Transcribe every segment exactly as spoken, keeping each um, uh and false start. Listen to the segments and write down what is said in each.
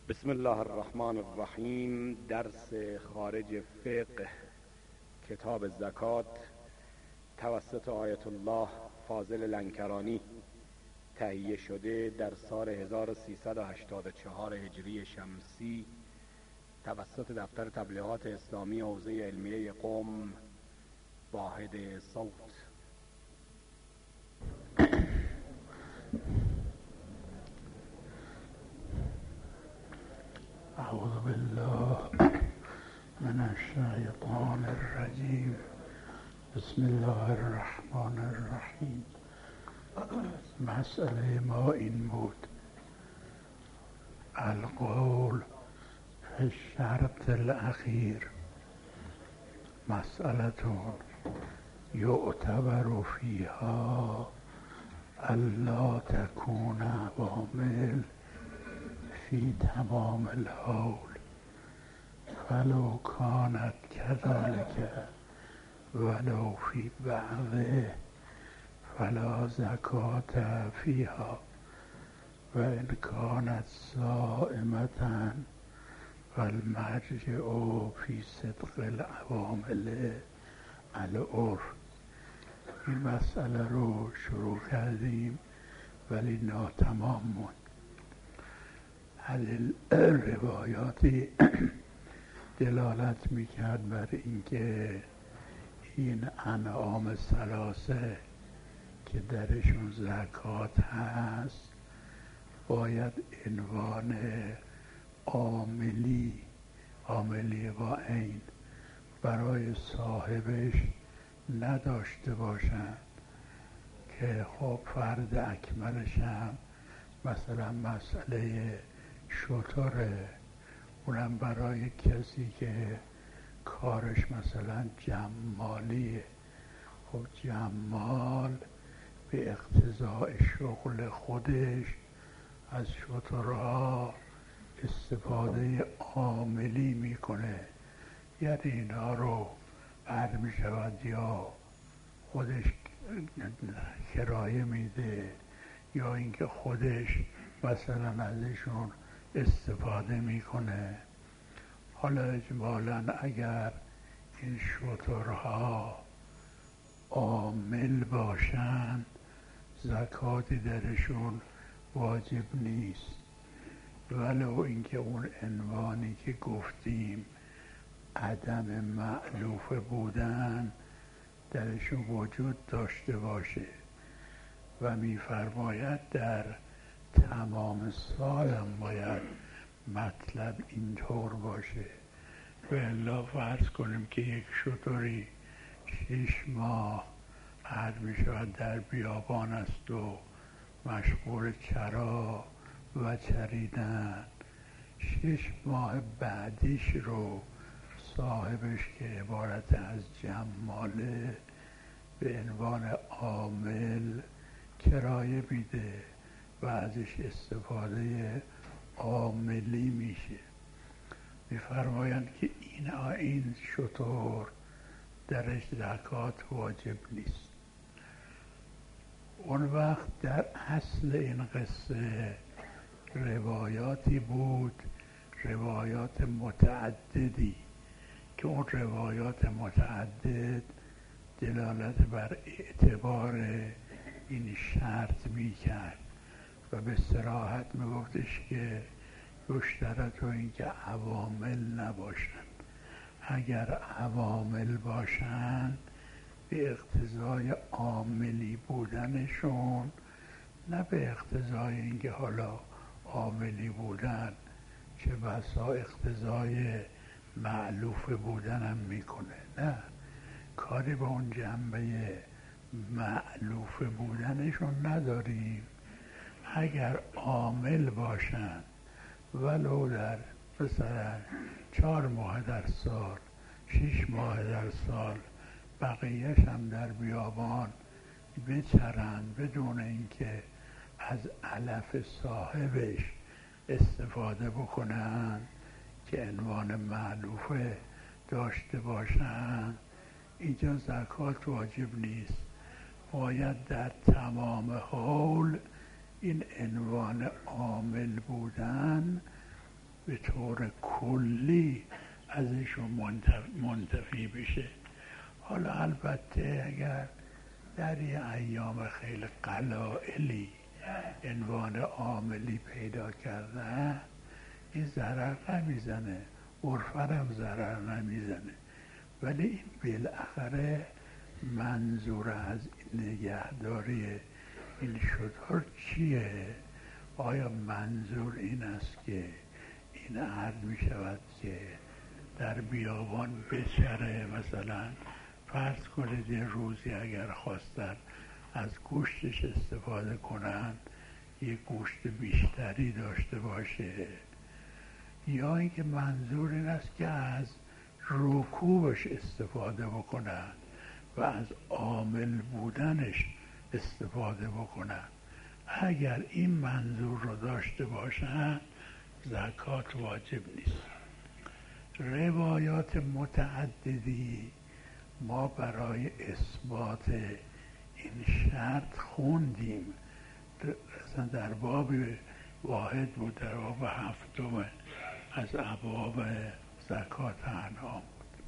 بسم الله الرحمن الرحیم. درس خارج فقه کتاب زکات توسط آیت الله فاضل لنکرانی تهیه شده در سال هزار و سیصد و هشتاد و چهار هجری شمسی توسط دفتر تبلیغات اسلامی حوزه علمیه قم واحد صوت. اعوذ بالله من الشیطان الرجیم. بسم الله الرحمن الرحیم. مسئله ما این بود: القول فی الشرط الاخیر مسئلتون یعتبر فیها الا تکون عوامل فی تمام الحول فلو کانت کذلک ولو فی بعضه فلا زکات فیها و ان کانت صائمة فالمرجع فی صدق العوامل العرف. این مسئله رو شروع کردیم ولی ناتمام موند. روایاتی دلالت میکرد بر اینکه این انعام ثلاثه که درشون زکات هست باید عنوان عاملی عاملی با عین برای صاحبش نداشته باشند که خب فرد اکملش هم مثلا مسئله شطوره، اونم برای کسی که کارش مثلا جمالیه. خب جمال به اقتضاء شغل خودش از شطورها استفاده عاملی میکنه، یعنی اینا رو بر میشود یا خودش کرایه میده یا اینکه خودش مثلا ازشون استفاده میکنه. حالا اجمالاً اگر این شترها عامل باشند زکاتی درشون واجب نیست، ولو اینکه اون عنوانی که گفتیم عدم مألوف بودن درشون وجود داشته باشه. و میفرماید در تمام سالم باید مطلب اینطور باشه. و الا فرض کنیم که یک شتری شش ماه عرض می شود در بیابان است و مشغول چرا و چریدن، شش ماه بعدیش رو صاحبش که عبارت از جماله به عنوان عامل کرایه میده و ازش استفاده عاملی میشه. میفرمایند که این این شطور درش زکات واجب نیست. اون وقت در اصل این قصه روایاتی بود، روایات متعددی که اون روایات متعدد دلالت بر اعتبار این شرط میکرد و به صراحت میگفتش که یشترط و اینکه عوامل نباشند. اگر عوامل باشند به اقتضای عاملی بودنشون، نه به اقتضای اینکه حالا عاملی بودن چه بسا اقتضای مألوف بودنم میکنه، نه کاری به اون جنبه مألوف بودنشون نداریم. اگر عامل باشند ولو در مثلا چهار ماه در سال، شش ماه در سال، بقیهش هم در بیابان بچرند بدون اینکه از علف صاحبش استفاده بکنن که عنوان مألوفه داشته باشند، اینجا زکات واجب نیست. باید در تمام حول این عنوان عامل بودن به طور کلی ازشون منتفی بشه. حالا البته اگر در یه ایام خیلی قلائلی عنوان عاملی پیدا کردن، این ضرر نمیزنه، عرفاً ضرر نمیزنه، ولی این بالاخره منظور از نگهداری این شتر چیه؟ آیا منظور این است که این عرض می شود که در بیابان بچره؟ مثلا فرض کنید یه روزی اگر خواستن از گوشتش استفاده کنند یه گوشت بیشتری داشته باشه، یا اینکه منظور این است که از رکوبش استفاده بکنن و از عامل بودنش استفاده بکنن. اگر این منظور رو داشته باشن زکات واجب نیست. روایات متعددی ما برای اثبات این شرط خوندیم، اصلا در باب واحد بود، در باب هفتم از ابواب زکات انعام بود.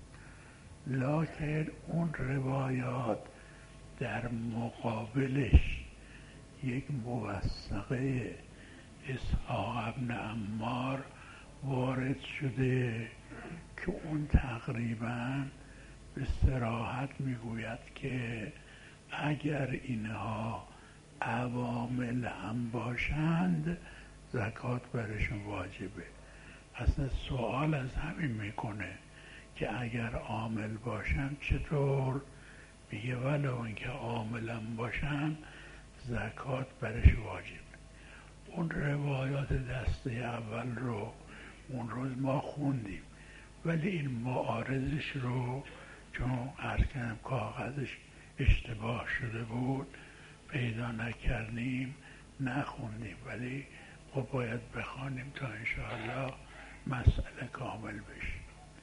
لکن اون روایات در مقابلش یک موثقه اسحاق ابن عمار وارد شده که اون تقریباً به صراحت میگوید که اگر اینها عوامل هم باشند زکات برشون واجبه. اصلا سوال از همین میکنه که اگر عامل باشن چطور؟ میگه ولو اینکه عامل هم باشن زکات برش واجبه. اون روایات دسته اول رو اون روز ما خوندیم، ولی این معارضش رو چون عرض کردم کاغذش اشتباه شده بود پیدا نکردیم نخوندیم، ولی خب باید بخوانیم تا انشاءالله مسئله کامل بشه.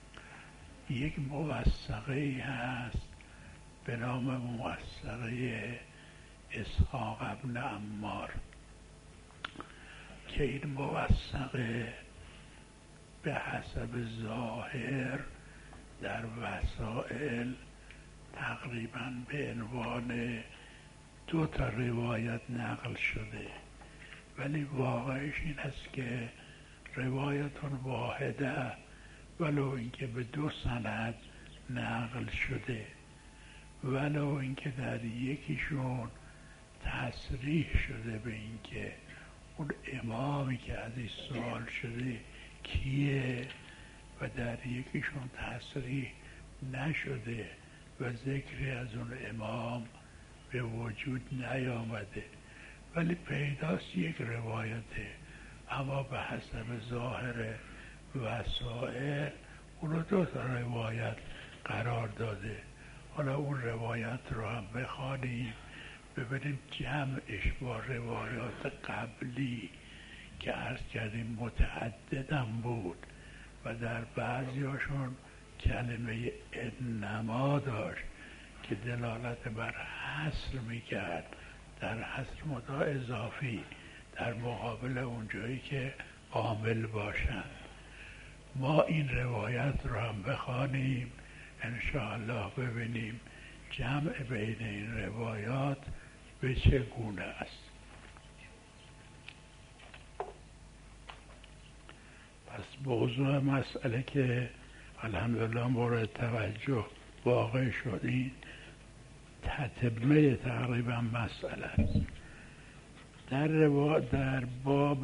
یک موثقه هست به نام موثقه اسحاق ابن عمار که این موثقه به حسب ظاهر در وسائل تقریباً به عنوان دو تا روایت نقل شده، ولی واقعش این است که روایتون واحده ولو اینکه به دو سند نقل شده، ولو اینکه در یکیشون تصریح شده به اینکه اون امامی که ازش سوال شده کیه و در یکیشون تصریح نشده و ذکری از اون امام به وجود نیامده، ولی پیداست یک روایته، اما به حسب ظاهر وسائل اونو دو تا روایت قرار داده. حالا اون روایت رو هم بخوانیم ببینیم جمعش با روایات قبلی که عرض کردیم متعددم بود و در بعضیاشون کلمه انما داشت که دلالت بر حصر میکرد، در حصر مدعا اضافی در مقابل اونجایی که عامل باشند. ما این روایت رو هم بخوانیم انشاءالله ببینیم جمع بین این روایات به چه گونه است. پس موضوع مسئله که الحمدلله مورد توجه واقع شد این تتمه تقریبا مسئله است. در, روا... در باب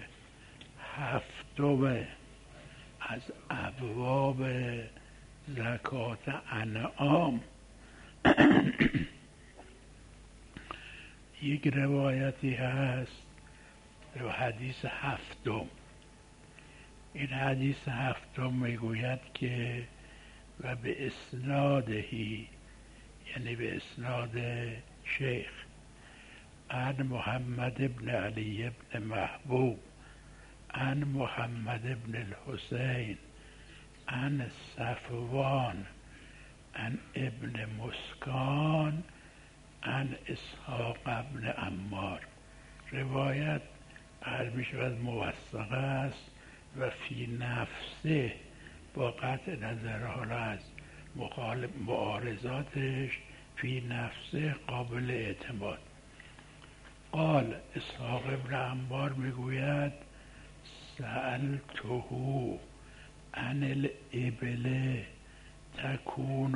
هفتم از ابواب زکات انعام یک روایتی هست، حدیث هفتم. این حدیث هفتم میگوید که و به اسنادهی، یعنی به اسناد شیخ، عن محمد ابن علی ابن محبوب عن محمد ابن الحسین عن صفوان عن ابن مسکان عن اسحاق ابن عمار. روایت عرض می شود موثقه است و فی نفسه با قطع نظر حالا از معارضاتش فی نفسه قابل اعتماد. قال اسحاق ابن عمار میگوید سألته عن الابل تکون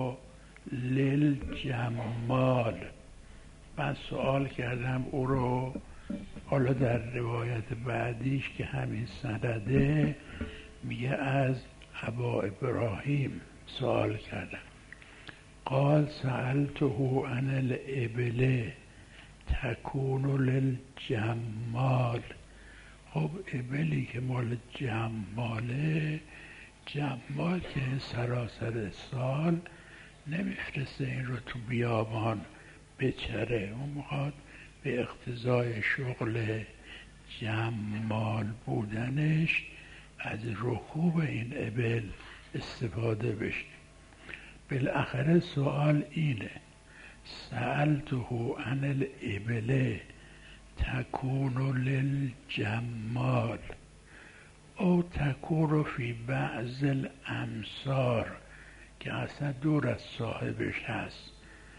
للجمال، من سوال کردم او رو، حالا در روایت بعدیش که همین سنده میگه از ابا ابراهیم سوال کردم. قال سألته عن الابل تکون للجمال. خب ابلی که مال جماله، جمال که سراسر سال نمیفرسته این رو تو بیابان بچره، اون میخواد به اقتضای شغل جمال بودنش از رکوب این ابل استفاده بشه. بالاخره سوال اینه سألته عن الابل تکون للجمال او تکون فی بعض الامصار، که اصلا دور از صاحبش هست.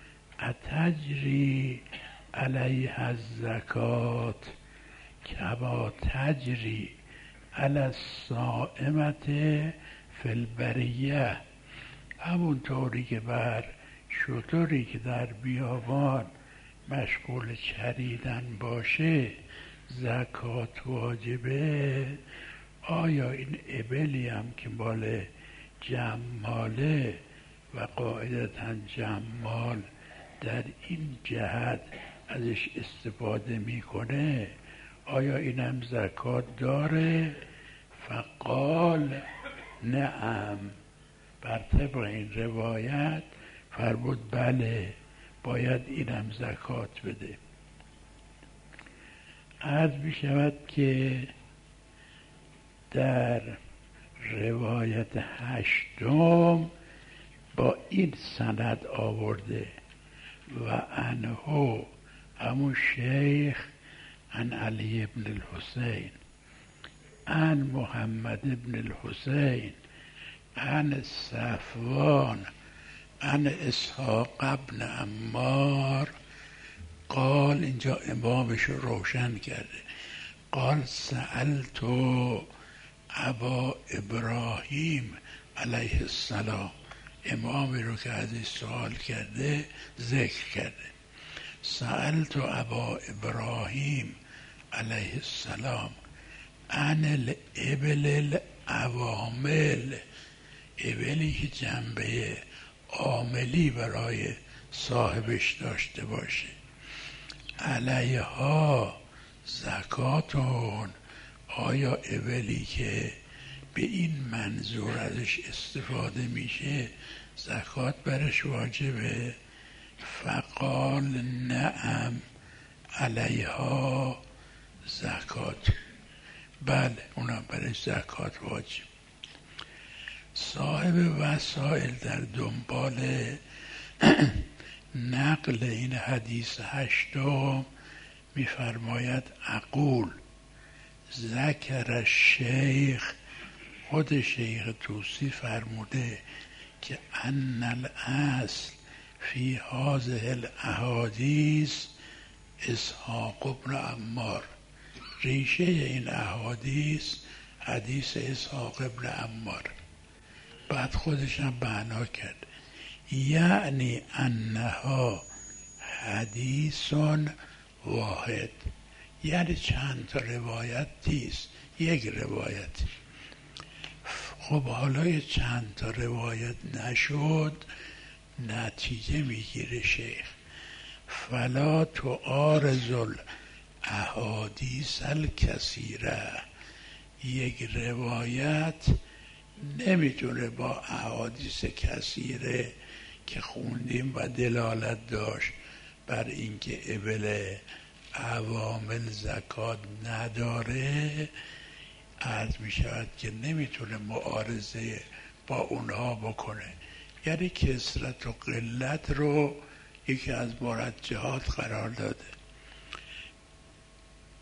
اتجری علیها الزکات کما تجری علی الصائمة فی البریه، همونطوری که بر شتری که در بیابان مشغول چریدن باشه زکات واجبه، آیا این ابلی هم که مال جماله و قاعدتا جمال در این جهت ازش استفاده میکنه، آیا اینم زکات داره؟ فقال نعم، بر طبق این روایت فرمود بله باید اینم زکات بده. عرض می شود که در روایت هشتم با این سند آورده و عنه همون شیخ عن علی ابن الحسین عن محمد ابن الحسین عن صفوان عن اسحاق ابن عمار قال، اینجا امامش رو روشن کرده، قال سألت ابا ابراهیم علیه السلام، امامی رو که ازش سوال کرده ذکر کرده. سألت ابا ابراهیم علیه السلام عن الابل العوامل، ابلی که جنبه عاملی برای صاحبش داشته باشه، علیها زکاتون، آیا ابلی که به این منظور ازش استفاده میشه زکات برش واجبه؟ فقال نعم علیها زکات، بله اونم برش زکات واجب. صاحب وسائل در دنبال نقل این حدیث هشتم میفرماید اقول ذکر الشیخ، خود شیخ طوسی فرموده که ان الاصل فی هذه الاحادیث اسحاق ابن عمار، ریشه این احادیث حدیث اسحاق ابن عمار. بعد خودش هم معنا کرد یعنی انها حدیث واحد، یعنی چند تا روایت نیست، یک روایت. خب حالا چند تا روایت نشد، نتیجه میگیره شیخ فلا تعارض الاحادیث الکثیره، یک روایت نمیتونه با احادیث کثیره که خوندیم و دلالت داشت بر اینکه ابل عوامل زکات نداره، عرض می شود که نمیتونه معارضه با اونها بکنه. یعنی کثرت و قلت رو یکی از مرجحات قرار داده.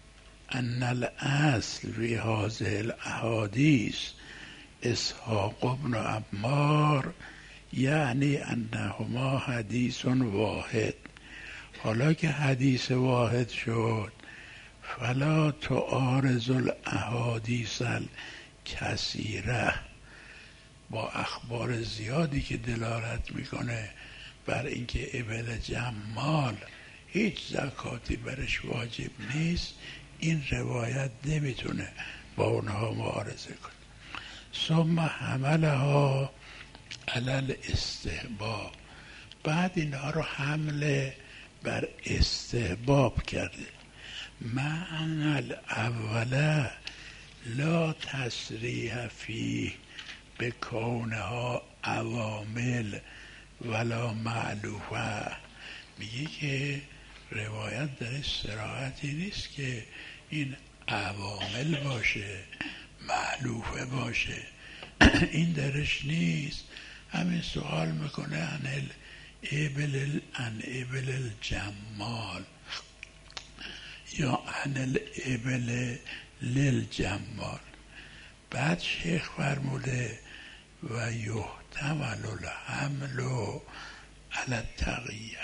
ان الاصل فی هذه الاحادیث اسحاق بن عمار یعنی انهما حدیث واحد. حالا که حدیث واحد شد فلا تعارض الاحادیث الکثیره، با اخبار زیادی که دلالت میکنه بر اینکه ابل جمال هیچ زکاتی برش واجب نیست، این روایت نمیتونه با اونها معارضه کنه. ثم حملها علی الاستحباب، بعد اینها رو حمله بر استحباب کرده. معنی الاول لا تصریح فیه به کونها عوامل ولا معلوفه، میگه که روایت در صراحتی نیست که این عوامل باشه معلوفه باشه، این درش نیست. همین سوال میکنه عن الابل عن ابل الجمال یا عن الابل للجمال. بعد شیخ فرموده و یحتمل الحمل علی التقیه.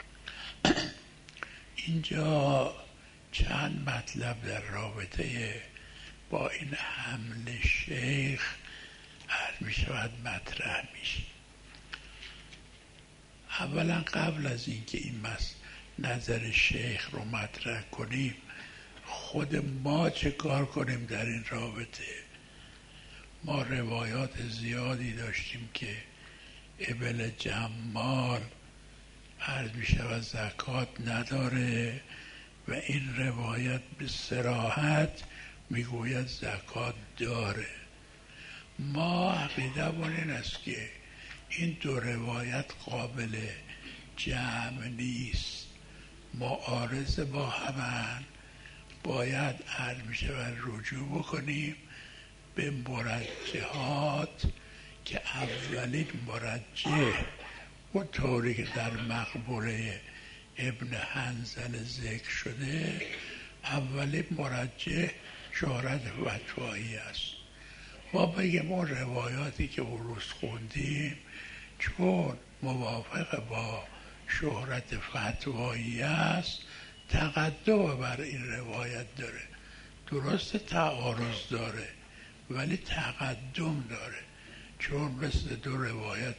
اینجا چند مطلب در رابطه با این حمل شیخ عرض می شود مطرح میشه. اولا قبل از اینکه این نظر شیخ رو مطرح کنیم، خود ما چه کار کنیم در این رابطه؟ ما روایات زیادی داشتیم که ابل جمال عرض می شود زکات نداره و این روایت به صراحت میگوید زکات داره. ما عقیده‌مون این است که این دو روایت قابل جمع نیست، معارض با همن، باید عرض می شود رجوع بکنیم به مرجحات که اولین مرجح اون طوری که در مقبوله ابن حنظل ذکر شده، اولین مرجح شهرت فتوایی است. ما بگیم اون روایاتی که اون روز خوندیم چون موافق با شهرت فتوایی است تقدم بر این روایت داره. درست تعارض داره ولی تقدم داره، چون مثل دو روایت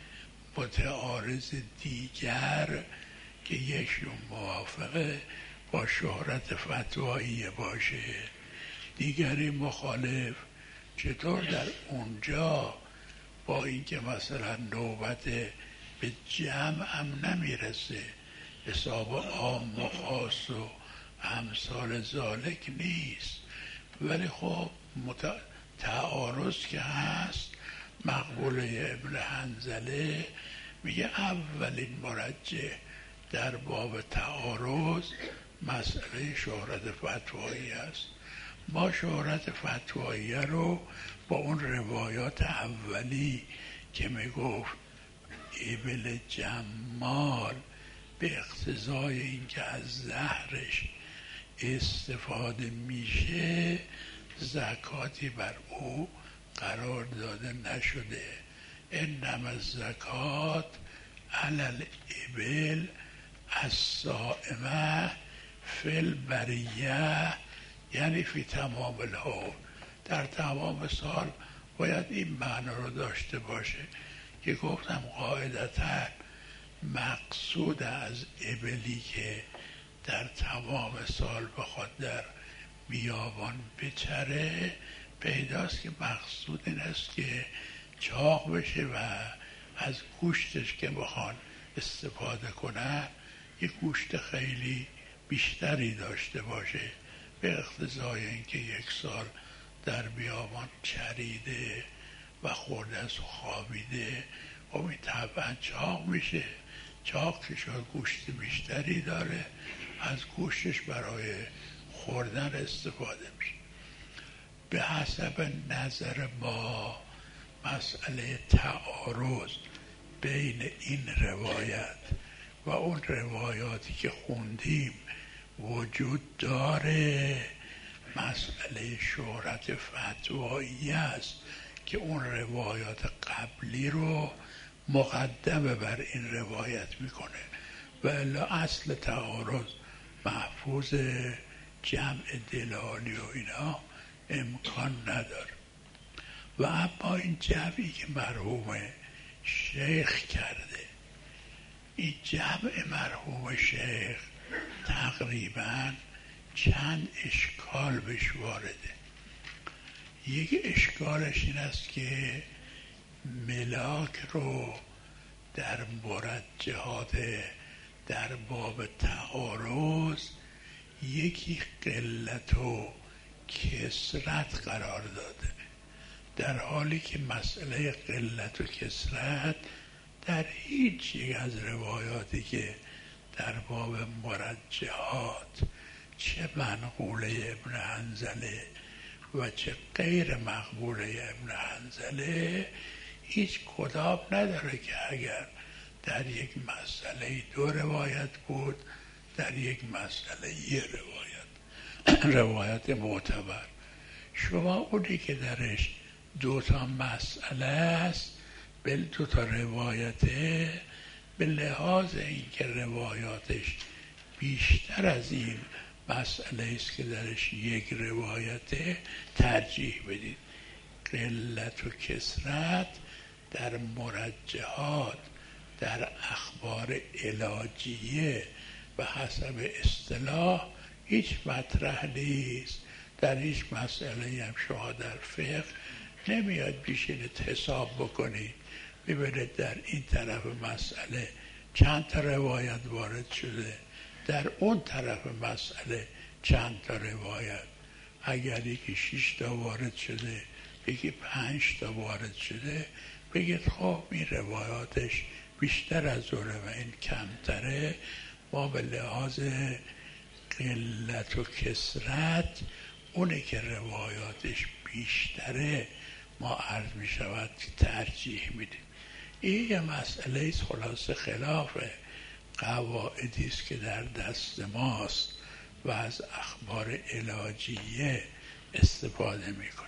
متعارض دیگر که یکشون موافقه با شهرت فتوایی باشه دیگری مخالف. چطور در اونجا با اینکه مثلا نوبت به جمع هم نمیرسه، حساب عام و خاص و امثال ذالک نیست، ولی خب مت... تعارض که هست، مقبوله ابن حنظله میگه اولین مرجح در باب تعارض مسئله شهرت فتوایی است. ما شهرت فتوایی رو با اون روایات اولی که میگفت ابل جمال به اقتضای اینکه از زهرش استفاده میشه زکاتی بر او قرار داده نشده. انما الزکات علی الابل الصائمه فی البریه، یعنی فی تمام الحول، در تمام سال باید این معنی رو داشته باشه که گفتم قاعدتا مقصود از ابلی که در تمام سال بخواد در بیابان بچره پیداست که مقصود این است که چاق بشه و از گوشتش که بخوان استفاده کنن یک گوشت خیلی بیشتری داشته باشه، به اقتضای اینکه یک سال در بیابان چریده و خورده است و خوابیده، خب این طبعا چاق میشه. چاق که شاید گوشت بیشتری داره، از گوشتش برای خوردن استفاده میشه. به حسب نظر ما مسئله تعارض بین این روایت و اون روایاتی که خوندیم وجود داره، مسئله شهرت فتوایی است که اون روایات قبلی رو مقدمه بر این روایت میکنه و الا اصل تعارض محفوظ جمع دلالی و اینا امکان نداره. و اما این جمعی که مرحوم شیخ کرده، این جمع مرحوم شیخ تقریبا چند اشکال بهش وارده. یک اشکالش این است که ملاک رو در مرجحات در باب تعارض یکی قلت و کثرت قرار داده، در حالی که مسئله قلت و کثرت در هیچ یک از روایاتی که در باب مرجحات چه منقوله ابن حنظله و چه غیر مقبوله ابن حنظله هیچ کدام نداره که اگر در یک مسئله دو روایت بود، در یک مسئله یه روایت روایت معتبر. شما اونی که درش دو تا مسئله است به دو تا روایته، به لحاظ اینکه روایاتش بیشتر از این مسئله است که درش یک روایته ترجیح بدید. قلت و کثرت در مرجحات در اخبار علاجیه و حسب اصطلاح هیچ مطرح نیست. در هیچ مسئله هم شما در فقه نمیاد بیشینید حساب بکنید ببینید در این طرف مسئله چند تا روایت وارد شده، در اون طرف مسئله چند تا روایت. اگر یکی شش تا وارد شده، یکی پنج تا وارد شده، بگید خب این روایاتش بیشتر از اونه و این کمتره. ما به لحاظ قلت و کثرت اونه که روایاتش بیشتره ما عرض می شود ترجیح میدیم. این یه مسئله است خلاص خلاف قواعدی است که در دست ماست و از اخبار علاجیه استفاده میکنه.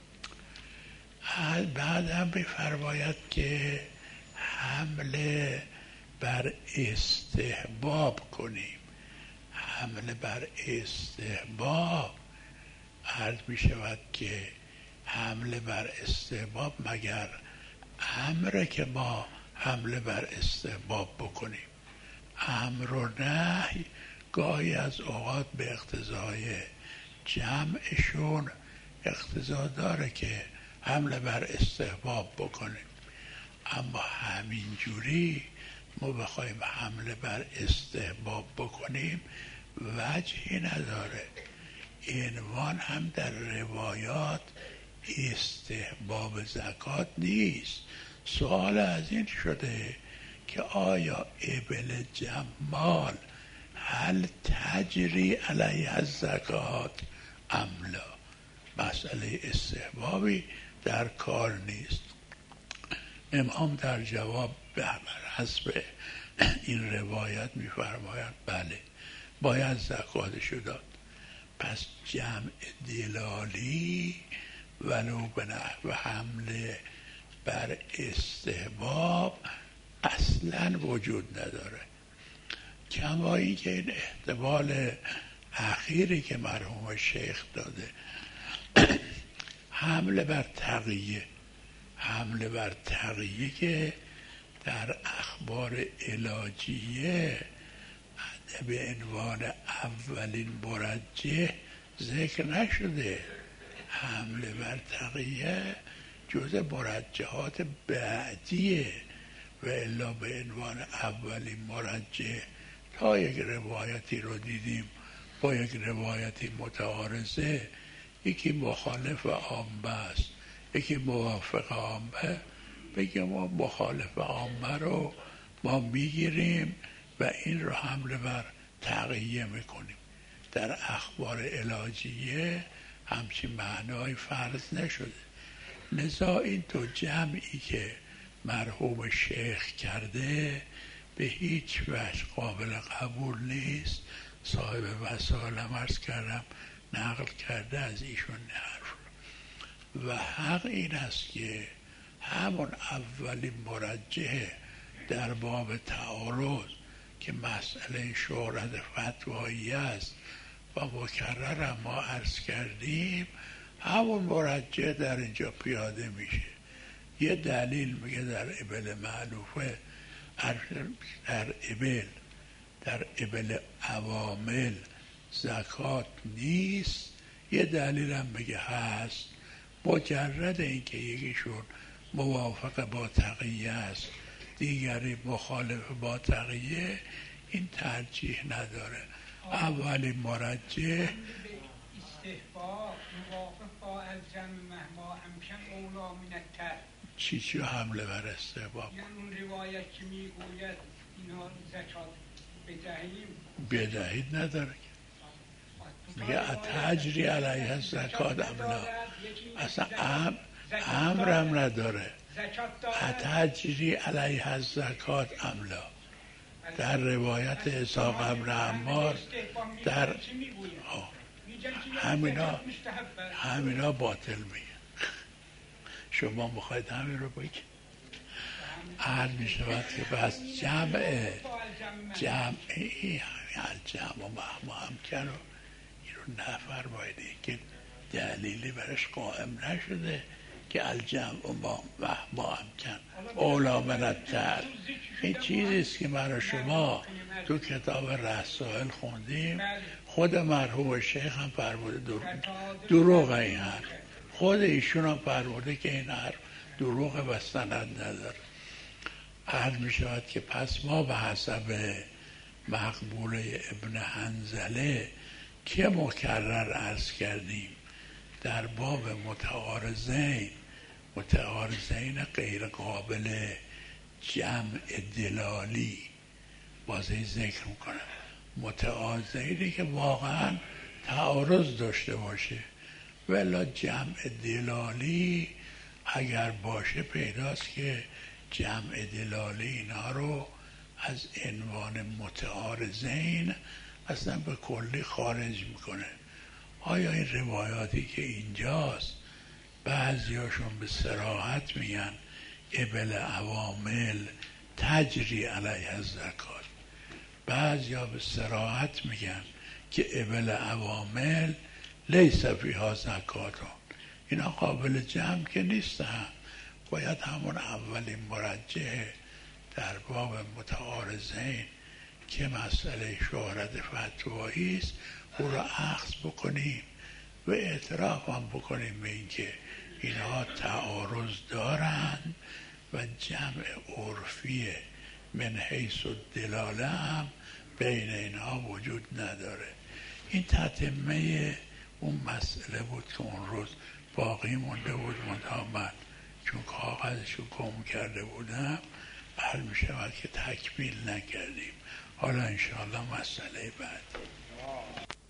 بعد هم می‌فرماید که حمله بر استحباب کنیم. حمله بر استحباب عرض می شود که حمله بر استحباب مگر امره که ما حمله بر استحباب بکنیم؟ امر و نهی گاهی از اوقات به اقتضای جمعشون اقتضا داره که حمله بر استحباب بکنیم، اما همین جوری ما بخوایم حمله بر استحباب بکنیم وجهی نداره. عنوان هم در روایات استحباب زکات نیست. سوال از این شده که آیا ابل جمال هل تجری علیه الزکات ام لا؟ مسئله استحبابی در کار نیست. امام در جواب به حسب این روایت می‌فرماید بله باید زکاتشو داد. پس جمع دلالی ولو به نحو حمله بر استحباب اصلا وجود نداره. کما این که این احتمال اخیری که مرحوم شیخ داده حمله بر تقیه، حمله بر تقیه که در اخبار علاجیه به عنوان اولین مرجح ذکر نشده. حمله بر تقیه جز مرجحات بعدیه و الا به عنوان اولین مرجح تا یک روایتی رو دیدیم با یک روایتی متعارضه، یکی مخالف عامه است یکی موافق عامه، بگیم ما مخالف عامه رو ما میگیریم و این رو حمله بر تقیه میکنیم. در اخبار علاجیه همچین معنای فرض نشده. لذا این دو جمعی که مرحوم شیخ کرده به هیچ وجه قابل قبول نیست. صاحب وسائل عرض کردم نقل کرده از ایشون حرف. و حق این است که همون اولین مرجح در باب تعارض که مسئله شهرت فتوایی است و مکرر ما عرض کردیم، همون مرجح در اینجا پیاده میشه. یه دلیل میگه در ابل معلوفه، در ابل در ابل عوامل زکات نیست. یه دلیل هم میگه هست. مجرد اینکه یکیشون موافق با تقیه است دیگری مخالف با تقیه، این ترجیح نداره. اولین مرجح استحباب موافق با الجمع مهما امکن اولا من الترک. چی چی حمله بر استحباب؟ یعنی اون روایت که میگوید اینا زکات بدهیم بدهید نداره، میگه تجری علیه زکات املا، اصلا ام امر هم نداره. تجری علیه زکات املا در روایت اسحاق ابن عمار در همینا همینا باطل میگه. شما میخواید همین رو بگید؟ عرض میشود که بس جمع جمعی جمع و مهما امکن رو این رو نفرمایید که دلیلی برش قائم نشده که الجمع و مهما امکن اولا من الترک. این چیزیست که من و شما تو کتاب رسائل خوندیم. خود مرحوم شیخ هم فرموده دروغ این حرف، خود ایشون هم فرموده که این حرف دروغ و سند نداره. عرض می شود که پس ما به حسب مقبوله ابن حنظله که مکرر عرض کردیم در باب متعارضین، متعارضین غیر قابل جمع دلالی بازه ذکر میکنه، متعارضینی که واقعا تعارض داشته باشه، ولی جمع دلالی اگر باشه پیداست که جمع دلالی اینا رو از عنوان متعارضین اصلا به کلی خارج میکنه. آیا این روایاتی که اینجاست بعضیاشون به صراحت میگن ابل عوامل تجری علیه زکات، بعضیا به صراحت میگن که ابل عوامل لیس فیها زکاتون، اینا قابل جمع که نیستن. باید همون اولین مرجح در باب متعارضین که مسئله شهرت فتوایی است او را اخذ بکنیم و اعتراف هم بکنیم به اینکه اینها تعارض دارند و جمع عرفی من حیث الدلاله هم بین اینها وجود نداره. این تتمه اون مسئله بود که اون روز باقی مونده بود مدامن، چون کاغذشو گم کرده بودم حل می شود که تکمیل نکردیم. حالا انشاءالله مسئله بعد